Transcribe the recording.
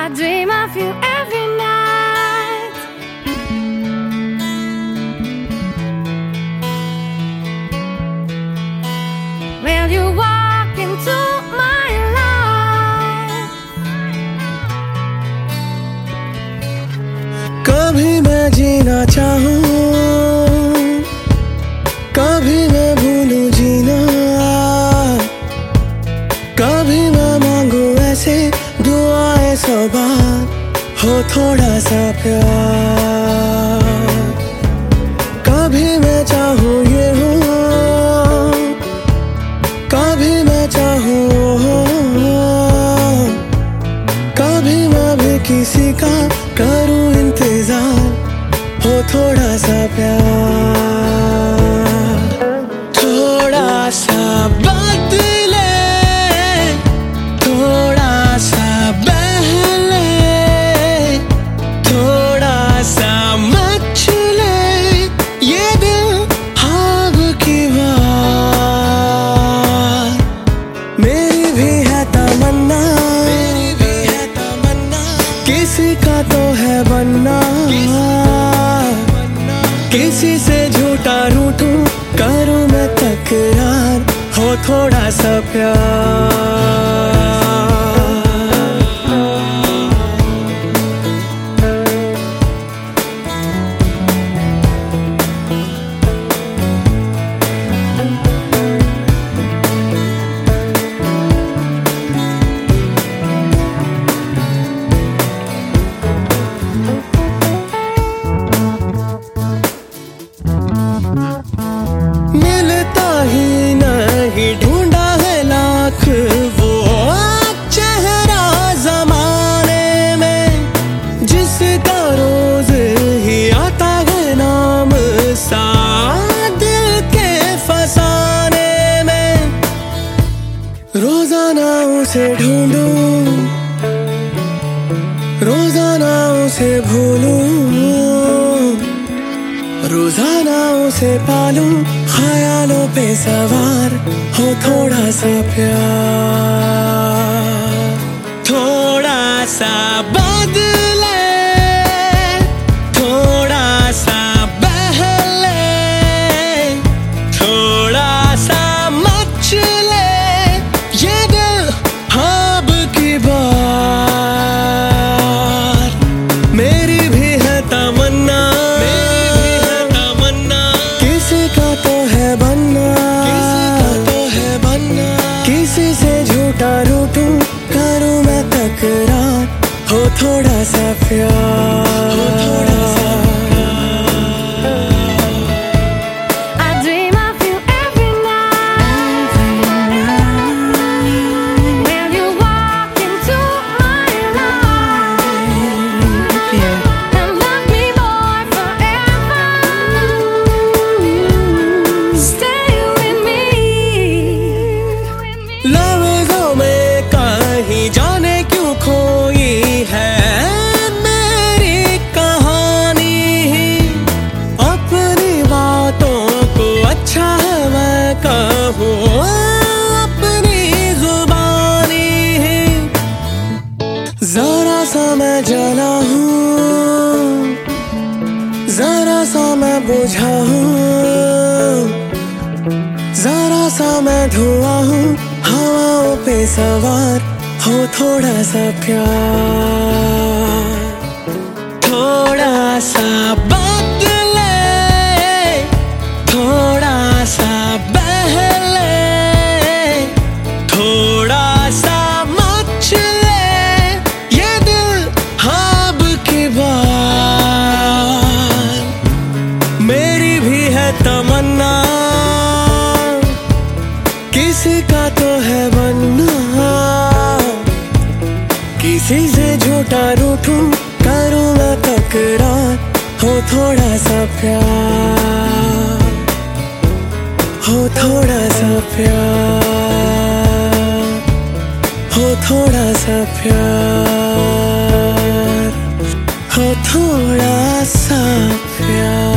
I dream of you every night. Will you walk into my life? कभी मैं जीना चाहूँ, कभी मैं भूलूं जीना, कभी मैं मांगू ऐसे दुआएं सौ बार, हो थोड़ा सा प्यार। कभी मैं चाहूँ ये हो, कभी मैं चाहूँ वो, कभी मैं भी किसी का करूँ इंतजार, हो थोड़ा सा प्यार। थोड़ा सा बदले, थोड़ा सा बहले, थोड़ा सा मचले ये दिल ख्वाब की बात। मेरी भी है तमन्ना, मेरी भी है तमन्ना, किसी का तो है बनना, किसी से झूठा रूठूं करूं मैं तकरार, हो थोड़ा सा प्यार। मिलता ही नहीं ढूंढा है लाख वो चेहरा जमाने में, जिसका रोज ही आता है नाम सा दिल के फसाने में। रोजाना उसे ढूंढूं, रोजाना उसे भूलूं, रोजाना उसे पालूं ख्यालों पे सवार, हो थोड़ा सा प्यार। थोड़ा सा बदले, थोड़ा सा बहले, थोड़ा सा मचले ये दिल ख्वाब की बात। मेरी भी है तमन्ना, किसी से झूठा रूठूं करूं मैं तकरार, हो थोड़ा सा प्यार, हो थोड़ा सा I dream of you every night. Will you walk into my life and love me more forever? Stay with me. लफ्ज़ों में कहीं जाने क्यों खोई है मेरी कहानी, अपनी बातों को अच्छा है मैं कहूँ अपनी जुबानी। जरा सा मैं जला हूँ, जरा सा मैं बुझा हूँ, जरा सा मैं धुआं हूँ हवाओं पे सवार, हो थोड़ा सा प्यार। थोड़ा सा बदले, थोड़ा सा बहले, थोड़ा सा मचले ये दिल ख्वाब की बात। मेरी भी है तमन्ना, किसी का तो है बनना, किसी से झूठा रूठूं करूं मैं तकरार, हो थोड़ा सा प्यार, हो थोड़ा सा प्यार, हो थोड़ा सा प्यार, हो थोड़ा सा प्यार।